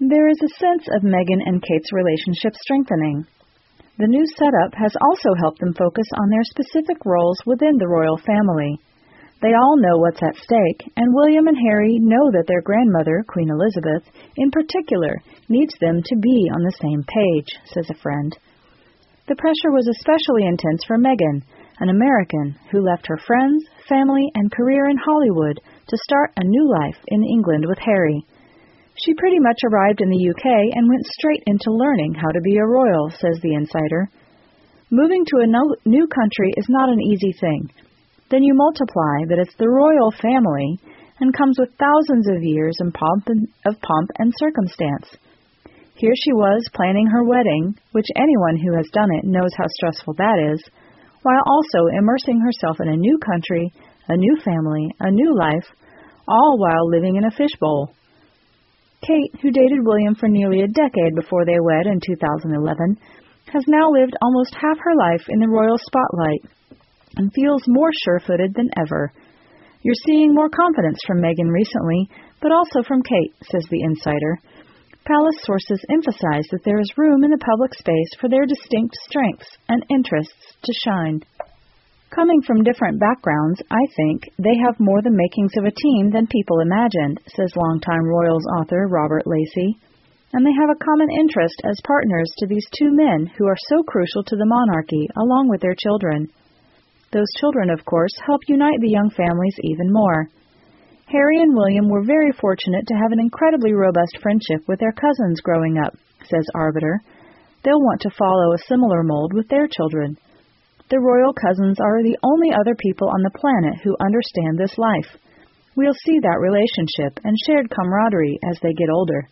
There is a sense of Meghan and Kate's relationship strengthening. The new setup has also helped them focus on their specific roles within the royal family. They all know what's at stake, and William and Harry know that their grandmother, Queen Elizabeth, in particular, needs them to be on the same page, says a friend. The pressure was especially intense for Meghan, an American who left her friends, family, and career in Hollywood to start a new life in England with Harry. She pretty much arrived in the UK and went straight into learning how to be a royal, says the insider. Moving to a new country is not an easy thing. Then you multiply that it's the royal family and comes with thousands of years of pomp and circumstance. Here she was planning her wedding, which anyone who has done it knows how stressful that is, while also immersing herself in a new country, a new family, a new life, all while living in a fishbowl. Kate, who dated William for nearly a decade before they wed in 2011, has now lived almost half her life in the royal spotlight and feels more sure-footed than ever. You're seeing more confidence from Meghan recently, but also from Kate, says the insider. Palace sources emphasize that there is room in the public space for their distinct strengths and interests to shine. Coming from different backgrounds, I think they have more the makings of a team than people imagined, says longtime Royals author Robert Lacey. And they have a common interest as partners to these two men who are so crucial to the monarchy, along with their children. Those children, of course, help unite the young families even more. Harry and William were very fortunate to have an incredibly robust friendship with their cousins growing up, says Arbiter. They'll want to follow a similar mold with their children. The royal cousins are the only other people on the planet who understand this life. We'll see that relationship and shared camaraderie as they get older.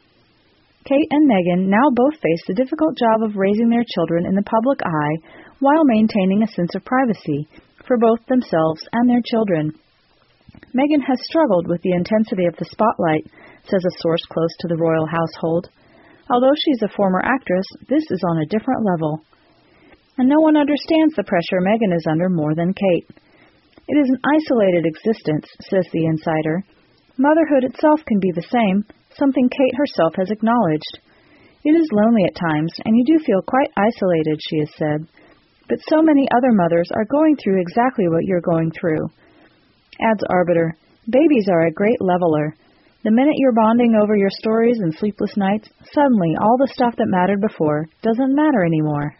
Kate and Meghan now both face the difficult job of raising their children in the public eye while maintaining a sense of privacy for both themselves and their children. Meghan has struggled with the intensity of the spotlight, says a source close to the royal household. Although she's a former actress, this is on a different level. And no one understands the pressure Meghan is under more than Kate. It is an isolated existence, says the insider. Motherhood itself can be the same, something Kate herself has acknowledged. It is lonely at times, and you do feel quite isolated, she has said. But so many other mothers are going through exactly what you're going through. Adds Arbiter, babies are a great leveler. The minute you're bonding over your stories and sleepless nights, suddenly all the stuff that mattered before doesn't matter anymore.